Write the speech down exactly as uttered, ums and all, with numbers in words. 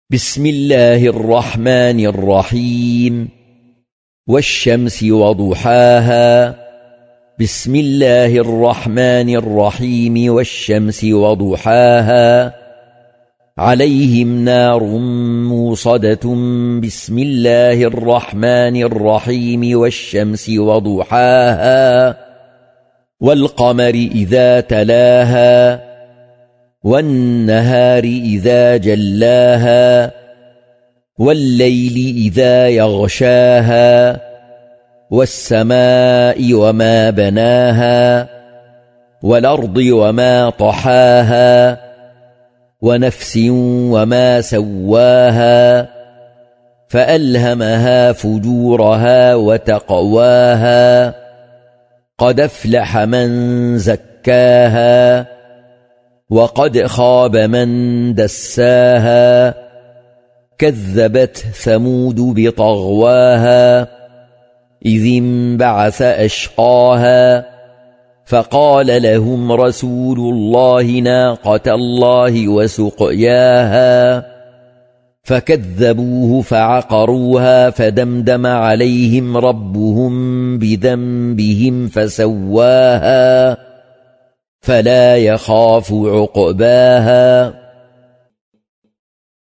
بسم الله الرحمن الرحيم والشمس وضحاها بسم الله الرحمن الرحيم والشمس وضحاها عليهم نار موصدة بسم الله الرحمن الرحيم والشمس وضحاها والقمر إذا تلاها والنهار إذا جلاها والليل إذا يغشاها والسماء وما بناها والأرض وما طحاها ونفس وما سواها فألهمها فجورها وتقواها قد أفلح من زكاها وقد خاب من دساها كذبت ثمود بطغواها إذ انبعث أشقاها فقال لهم رسول الله ناقة الله وسقياها فكذبوه فعقروها فدمدم عليهم ربهم بذنبهم فسواها فلا يخاف عقباها